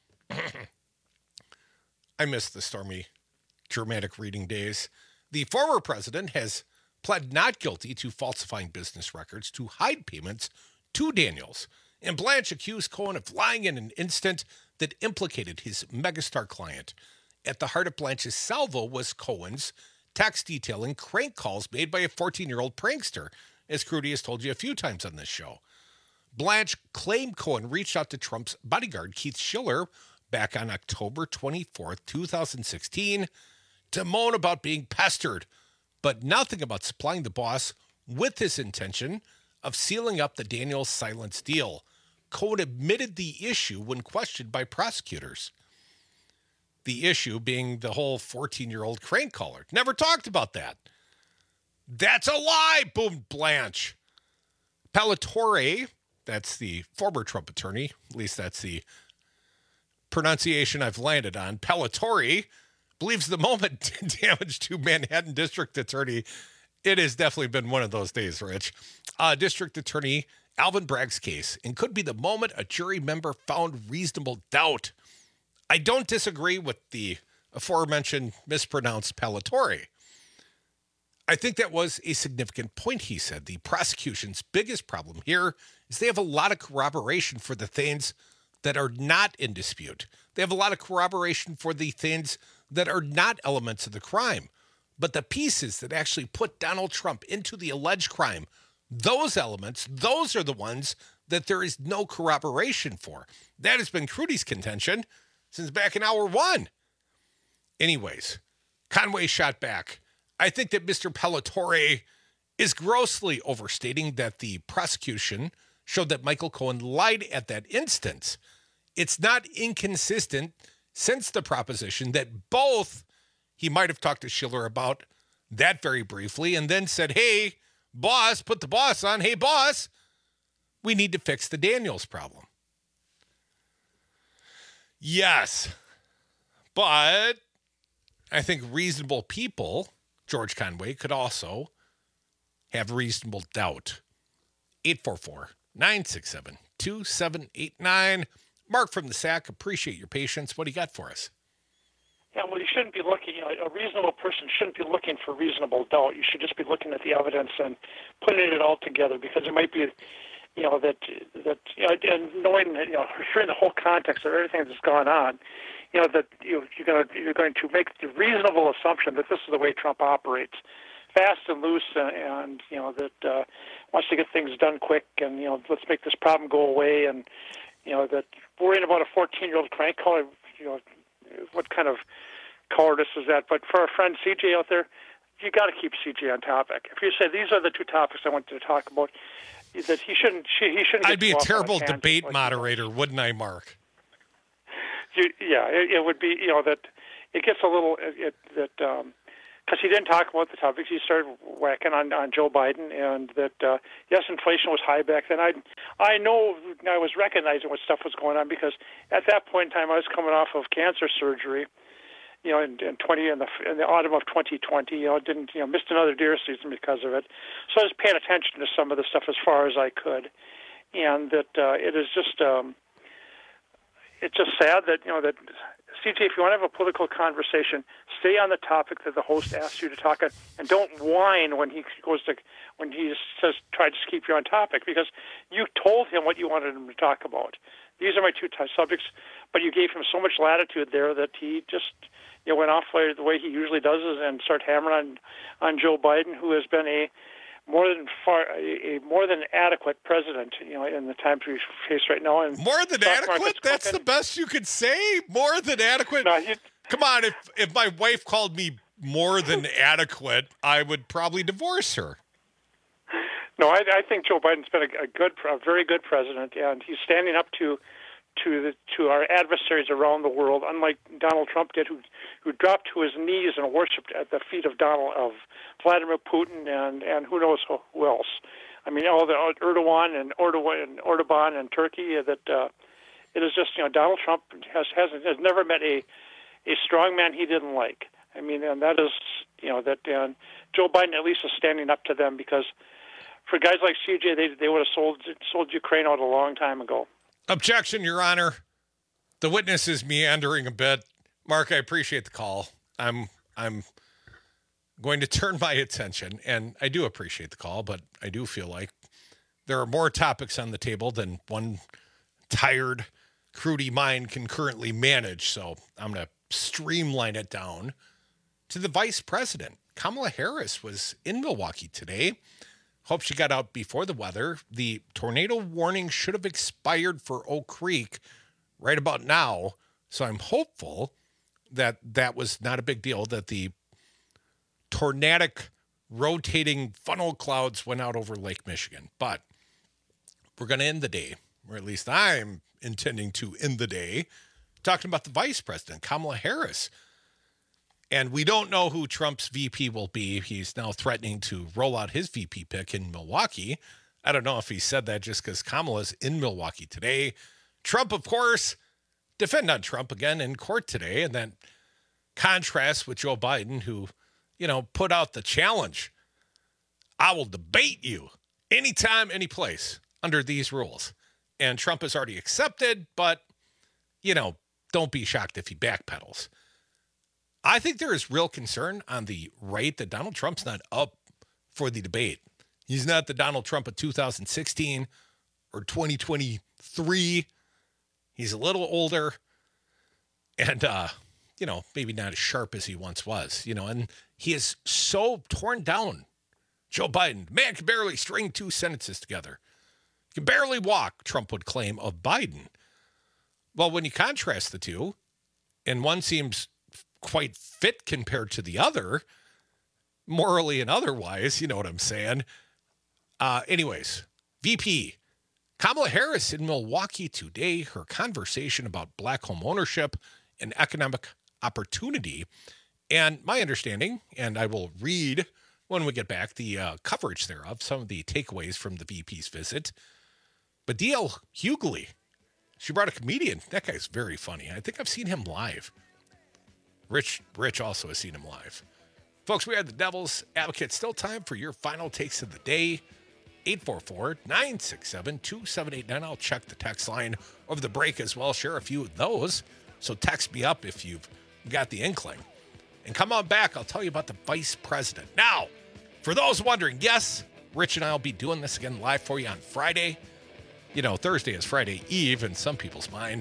I miss the Stormy dramatic reading days. The former president has pled not guilty to falsifying business records to hide payments to Daniels. And Blanche accused Cohen of lying in an instant that implicated his megastar client. At the heart of Blanche's salvo was Cohen's text detailing crank calls made by a fourteen-year-old prankster, as Crudy has told you a few times on this show. Blanche claimed Cohen reached out to Trump's bodyguard, Keith Schiller, back on October twenty-fourth, twenty sixteen, to moan about being pestered, but nothing about supplying the boss with this intention of sealing up the Daniels silence deal. Cohen admitted the issue when questioned by prosecutors. The issue being the whole fourteen-year-old crank caller. Never talked about that. That's a lie, boomed Blanche. Palatorre, that's the former Trump attorney, at least that's the pronunciation I've landed on. Palatorre believes the moment damage to Manhattan District Attorney. It has definitely been one of those days, Rich. Uh, District Attorney Alvin Bragg's case, and could be the moment a jury member found reasonable doubt. I don't disagree with the aforementioned mispronounced Palatorre. I think that was a significant point, he said. The prosecution's biggest problem here is they have a lot of corroboration for the things that are not in dispute. They have a lot of corroboration for the things that are not elements of the crime. But the pieces that actually put Donald Trump into the alleged crime, those elements, those are the ones that there is no corroboration for. That has been Crudy's contention since back in hour one. Anyways, Conway shot back. I think that Mister Palatorre is grossly overstating that the prosecution showed that Michael Cohen lied at that instance. It's not inconsistent since the proposition that both he might have talked to Schiller about that very briefly and then said, hey, boss, put the boss on. Hey, boss, we need to fix the Daniels problem. Yes, but I think reasonable people, George Conway, could also have reasonable doubt. eight four four, nine six seven, two seven eight nine. Mark from the S A C, appreciate your patience. What do you got for us? Yeah, well, you shouldn't be looking, you know, a reasonable person shouldn't be looking for reasonable doubt. You should just be looking at the evidence and putting it all together, because it might be, you know, that, that you know, and knowing, you know, hearing the whole context of everything that's gone on, you know, that you, you're going to, you're going to make the reasonable assumption that this is the way Trump operates, fast and loose, and, and you know, that uh, wants to get things done quick, and, you know, let's make this problem go away, and, you know, that worrying about a fourteen-year-old crank caller, you know, what kind of cowardice is that? But for our friend C J out there, you got to keep C J on topic. If you say these are the two topics I wanted to talk about, that he shouldn't, he shouldn't. I'd be a terrible debate like moderator, that. Wouldn't I, Mark? You, yeah, it, it would be. You know that it gets a little it, that um, because he didn't talk about the topics. He started whacking on, on Joe Biden, and that uh, yes, inflation was high back then. I I know I was recognizing what stuff was going on, because at that point in time I was coming off of cancer surgery. You know, in, in twenty in the in the autumn of twenty twenty, you know, didn't you know missed another deer season because of it. So I was paying attention to some of the stuff as far as I could, and that uh, it is just um, it's just sad that, you know, that C J, if you want to have a political conversation, stay on the topic that the host asks you to talk on, and don't whine when he goes to when he says try to keep you on topic, because you told him what you wanted him to talk about. These are my two t- subjects, but you gave him so much latitude there that he just, you know, went off the way he usually does, and start hammering on on Joe Biden, who has been a more than far a, a more than adequate president, you know, in the times we face right now. And more than adequate? That's the best you could say? More than adequate? No, you, Come on, if if my wife called me more than adequate, I would probably divorce her. No, I, I think Joe Biden's been a, a good, a very good president, and he's standing up to to the to our adversaries around the world, unlike Donald Trump did, who who dropped to his knees and worshipped at the feet of Donald of Vladimir Putin and, and who knows who, who else. I mean, all the Erdogan and Erdogan and Erdogan and Turkey. That uh, it is just, you know, Donald Trump has hasn't has never met a a strong man he didn't like. I mean, and that is, you know, that and Joe Biden at least is standing up to them, because for guys like C J, they they would have sold sold Ukraine out a long time ago. Objection, Your Honor. The witness is meandering a bit. Mark, I appreciate the call. I'm I'm going to turn my attention, and I do appreciate the call, but I do feel like there are more topics on the table than one tired, crudy mind can currently manage. So I'm going to streamline it down to the vice president. Kamala Harris was in Milwaukee today. Hope she got out before the weather. The tornado warning should have expired for Oak Creek right about now. So I'm hopeful that that was not a big deal, that the tornadic rotating funnel clouds went out over Lake Michigan. But we're going to end the day, or at least I'm intending to end the day, talking about the vice president, Kamala Harris. And we don't know who Trump's V P will be. He's now threatening to roll out his V P pick in Milwaukee. I don't know if he said that just because Kamala's in Milwaukee today. Trump, of course, defend on Trump again in court today. And then contrast with Joe Biden, who, you know, put out the challenge. I will debate you anytime, any place under these rules. And Trump has already accepted, but, you know, don't be shocked if he backpedals. I think there is real concern on the right that Donald Trump's not up for the debate. He's not the Donald Trump of two thousand sixteen or twenty twenty-three. He's a little older and, uh, you know, maybe not as sharp as he once was, you know, and he is so torn down. Joe Biden, man can barely string two sentences together. He can barely walk, Trump would claim of Biden. Well, when you contrast the two, and one seems quite fit compared to the other, morally and otherwise, you know what I'm saying? Uh, anyways, V P Kamala Harris in Milwaukee today, her conversation about black home ownership and economic opportunity. And my understanding, and I will read when we get back the uh, coverage thereof, some of the takeaways from the V P's visit. But D L Hughley, she brought a comedian. That guy's very funny. I think I've seen him live. Rich Rich also has seen him live. Folks, we are the Devil's Advocate. Still time for your final takes of the day. eight four four, nine six seven, two seven eight nine. I'll check the text line over the break as well. Share a few of those. So text me up if you've got the inkling. And come on back. I'll tell you about the vice president. Now, for those wondering, yes, Rich and I will be doing this again live for you on Friday. You know, Thursday is Friday Eve in some people's mind.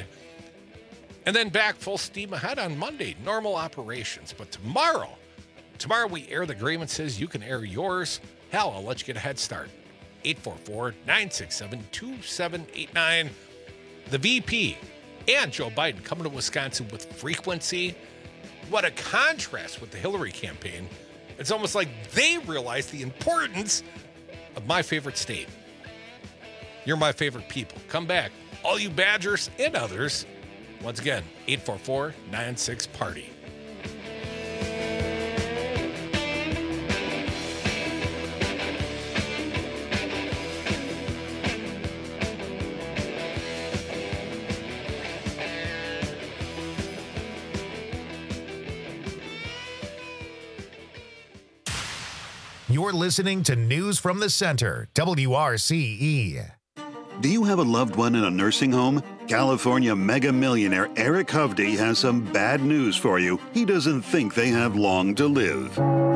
And then back full steam ahead on Monday, normal operations. But tomorrow, tomorrow we air the grievances. You can air yours. Hell, I'll let you get a head start. eight four four, nine six seven, two seven eight nine. The V P and Joe Biden coming to Wisconsin with frequency. What a contrast with the Hillary campaign. It's almost like they realize the importance of my favorite state. You're my favorite people. Come back. All you Badgers and others. Once again, eight four four, nine six, party. You're listening to News from the Center, W R C E. Do you have a loved one in a nursing home? California mega millionaire Eric Hovde has some bad news for you. He doesn't think they have long to live.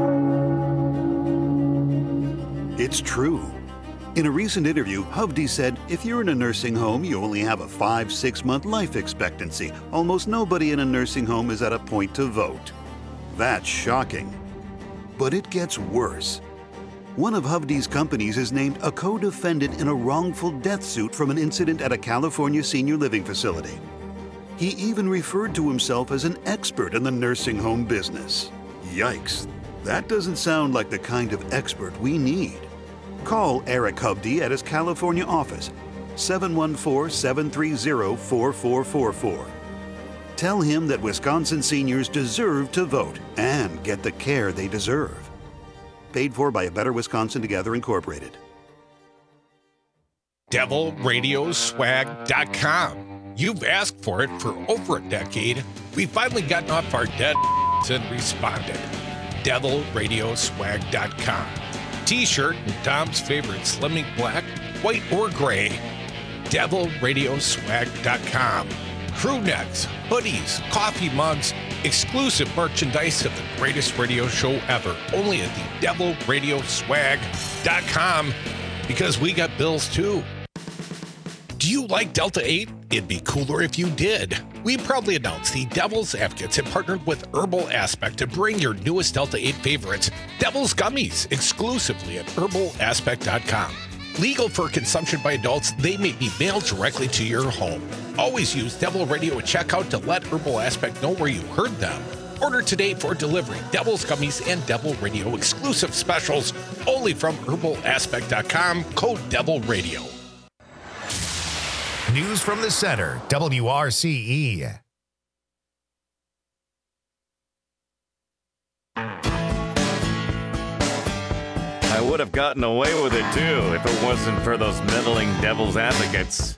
It's true. In a recent interview, Hovde said, if you're in a nursing home, you only have a five, six month life expectancy. Almost nobody in a nursing home is at a point to vote. That's shocking. But it gets worse. One of Hovde's companies is named a co-defendant in a wrongful death suit from an incident at a California senior living facility. He even referred to himself as an expert in the nursing home business. Yikes. That doesn't sound like the kind of expert we need. Call Eric Hovde at his California office, seven one four, seven three zero, four four four four. Tell him that Wisconsin seniors deserve to vote and get the care they deserve. Paid for by A Better Wisconsin Together Incorporated. devil radio swag dot com. You've asked for it for over a decade. We've finally gotten off our dead and responded. devil radio swag dot com. T-shirt in Tom's favorite slimming black, white, or gray. devil radio swag dot com. Crew necks, hoodies, coffee mugs, exclusive merchandise of the greatest radio show ever. Only at the devil radio swag dot com, because we got bills too. Do you like Delta eight? It'd be cooler if you did. We proudly announced the Devil's Advocates have partnered with Herbal Aspect to bring your newest Delta eight favorites, Devil's Gummies, exclusively at herbal aspect dot com. Legal for consumption by adults, they may be mailed directly to your home. Always use Devil Radio at checkout to let Herbal Aspect know where you heard them. Order today for delivery. Devil's Gummies and Devil Radio exclusive specials only from herbal aspect dot com, code Devil Radio. News from the Center, W R C E. I would have gotten away with it too if it wasn't for those meddling devil's advocates.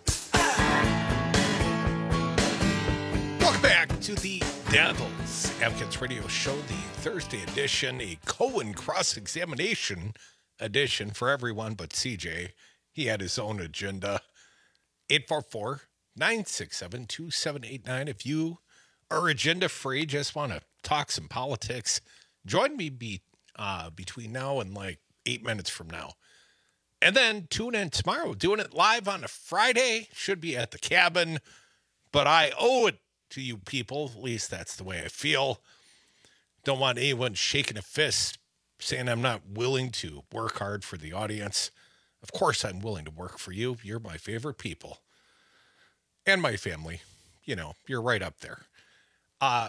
Welcome back to the Devil's Advocates Radio Show, the Thursday edition, a Cohen cross-examination edition for everyone but C J. He had his own agenda. eight four four, nine six seven, two seven eight nine. If you are agenda-free, just want to talk some politics, join me be, uh, between now and like eight minutes from now. And then tune in tomorrow, doing it live on a Friday. Should be at the cabin, but I owe it to you people. At least that's the way I feel. Don't want anyone shaking a fist saying I'm not willing to work hard for the audience. Of course I'm willing to work for you. You're my favorite people. And my family. You know, you're right up there. Uh,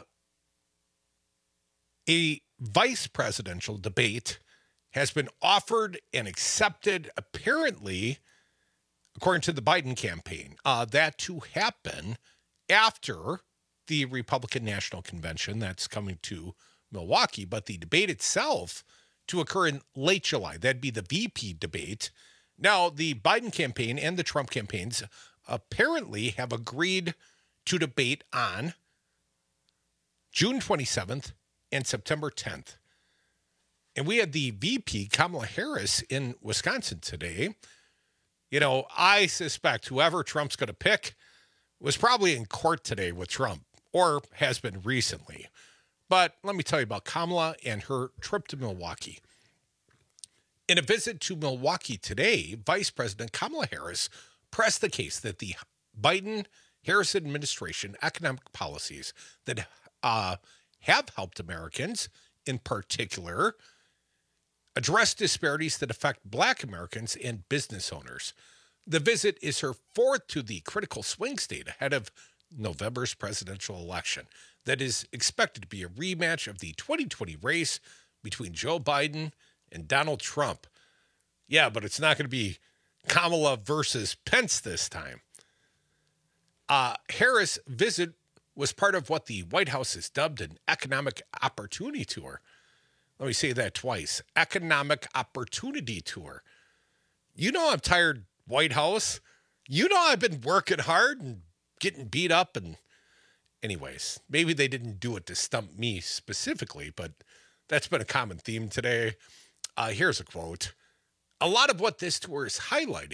a vice presidential debate has been offered and accepted, apparently, according to the Biden campaign, uh, that to happen after the Republican National Convention that's coming to Milwaukee, but the debate itself to occur in late July. That'd be the V P debate. Now, the Biden campaign and the Trump campaigns apparently have agreed to debate on June twenty-seventh and September tenth. And we had the V P, Kamala Harris, in Wisconsin today. You know, I suspect whoever Trump's going to pick was probably in court today with Trump, or has been recently. But let me tell you about Kamala and her trip to Milwaukee. In a visit to Milwaukee today, Vice President Kamala Harris pressed the case that the Biden-Harris administration economic policies that uh, have helped Americans, in particular, address disparities that affect Black Americans and business owners. The visit is her fourth to the critical swing state ahead of November's presidential election that is expected to be a rematch of the twenty twenty race between Joe Biden and Donald Trump. Yeah, but it's not going to be Kamala versus Pence this time. Uh, Harris' visit was part of what the White House has dubbed an economic opportunity tour. Let me say that twice. Economic opportunity tour. You know I'm tired, White House. You know I've been working hard and getting beat up. And anyways, maybe they didn't do it to stump me specifically, but that's been a common theme today. Uh, here's a quote. A lot of what this tour is highlighting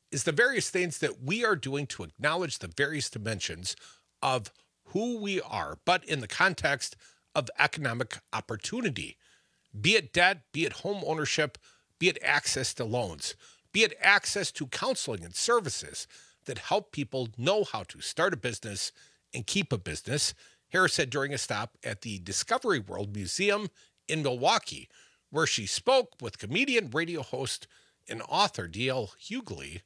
is the various things that we are doing to acknowledge the various dimensions of who we are, but in the context of economic opportunity, be it debt, be it home ownership, be it access to loans, be it access to counseling and services that help people know how to start a business and keep a business, Harris said during a stop at the Discovery World Museum in Milwaukee, where she spoke with comedian, radio host, and author D L Hughley.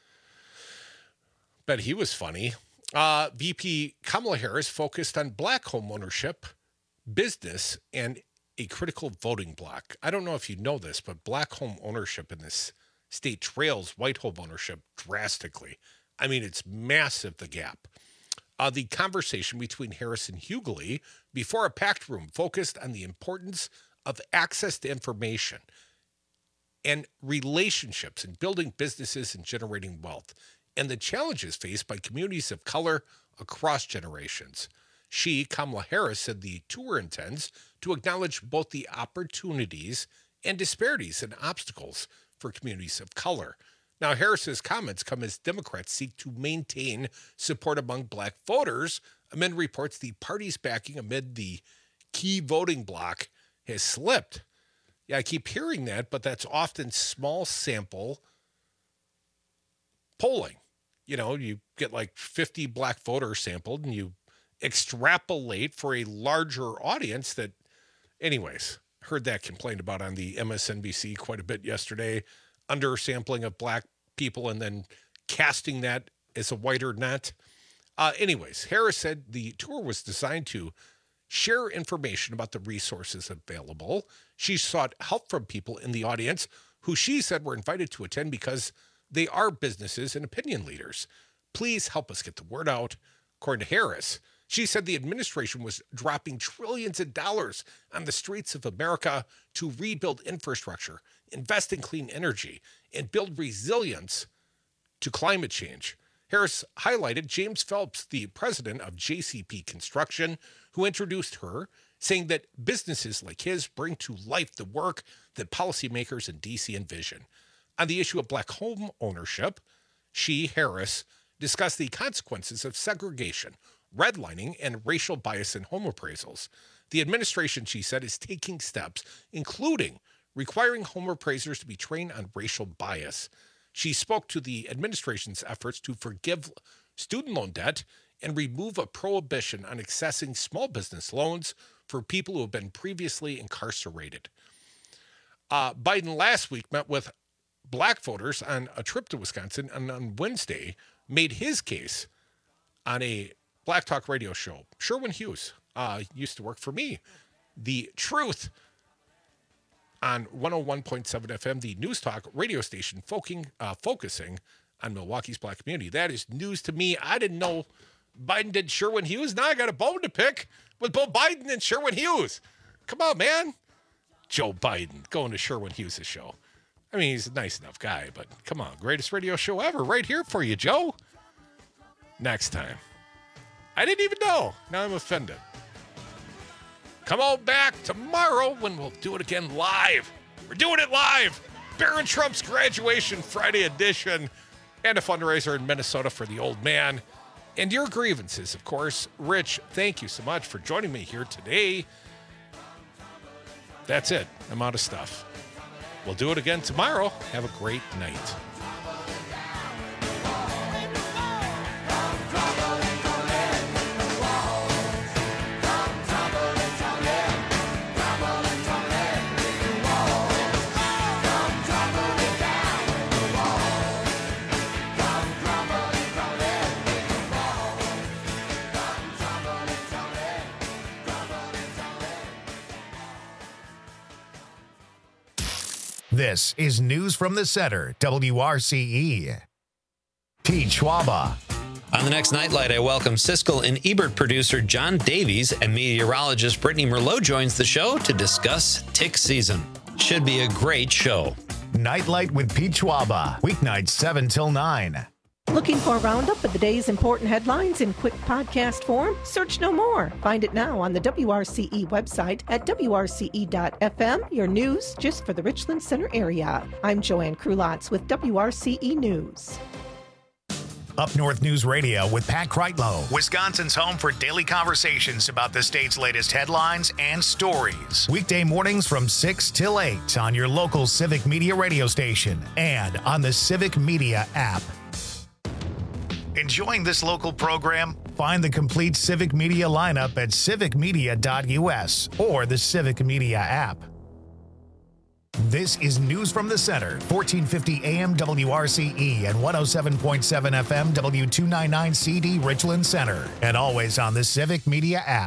Bet he was funny. Uh, V P Kamala Harris focused on black home ownership, business, and a critical voting bloc. I don't know if you know this, but black home ownership in this state trails white home ownership drastically. I mean, it's massive, the gap. Uh, the conversation between Harris and Hughley before a packed room focused on the importance of access to information and relationships in building businesses and generating wealth, and the challenges faced by communities of color across generations. She, Kamala Harris, said the tour intends to acknowledge both the opportunities and disparities and obstacles for communities of color. Now, Harris's comments come as Democrats seek to maintain support among black voters amid reports the party's backing amid the key voting bloc has slipped. Yeah, I keep hearing that, but that's often small sample polling. You know, you get like fifty black voters sampled and you extrapolate for a larger audience that, anyways, heard that complained about on the M S N B C quite a bit yesterday. Undersampling of black people and then casting that as a whiter net. Uh, anyways, Harris said the tour was designed to share information about the resources available. She sought help from people in the audience who she said were invited to attend because they are businesses and opinion leaders. Please help us get the word out. According to Harris, she said the administration was dropping trillions of dollars on the streets of America to rebuild infrastructure, invest in clean energy, and build resilience to climate change. Harris highlighted James Phelps, the president of J C P Construction, who introduced her, saying that businesses like his bring to life the work that policymakers in D C envision. On the issue of black home ownership, she, Harris, discussed the consequences of segregation, redlining, and racial bias in home appraisals. The administration, she said, is taking steps, including requiring home appraisers to be trained on racial bias. She spoke to the administration's efforts to forgive student loan debt and remove a prohibition on accessing small business loans for people who have been previously incarcerated. Uh, Biden last week met with black voters on a trip to Wisconsin, and on Wednesday made his case on a Black Talk radio show. Sherwin Hughes uh, used to work for me. The Truth on one oh one point seven F M, the News Talk radio station focusing, uh, focusing on Milwaukee's black community. That is news to me. I didn't know Biden did Sherwin Hughes. Now I got a bone to pick with both Biden and Sherwin Hughes. Come on, man. Joe Biden going to Sherwin Hughes' show. I mean, he's a nice enough guy, but come on. Greatest radio show ever right here for you, Joe. Next time. I didn't even know. Now I'm offended. Come on back tomorrow when we'll do it again live. We're doing it live. Barron Trump's graduation Friday edition and a fundraiser in Minnesota for the old man. And your grievances, of course. Rich, thank you so much for joining me here today. That's it. I'm out of stuff. We'll do it again tomorrow. Have a great night. This is News from the Center, W R C E. Pete Schwaba. On the next Nightlight, I welcome Siskel and Ebert producer John Davies, and meteorologist Brittany Merlot joins the show to discuss tick season. Should be a great show. Nightlight with Pete Schwaba, weeknights seven till nine. Looking for a roundup of the day's important headlines in quick podcast form? Search no more. Find it now on the W R C E website at W R C E dot F M, your news just for the Richland Center area. I'm Joanne Krulotz with W R C E News. Up North News Radio with Pat Kreitlow, Wisconsin's home for daily conversations about the state's latest headlines and stories. Weekday mornings from six till eight on your local Civic Media radio station and on the Civic Media app. Enjoying this local program? Find the complete Civic Media lineup at civic media dot U S or the Civic Media app. This is News from the Center, fourteen fifty A M W R C E and one oh seven point seven F M W two ninety-nine C D Richland Center, and always on the Civic Media app.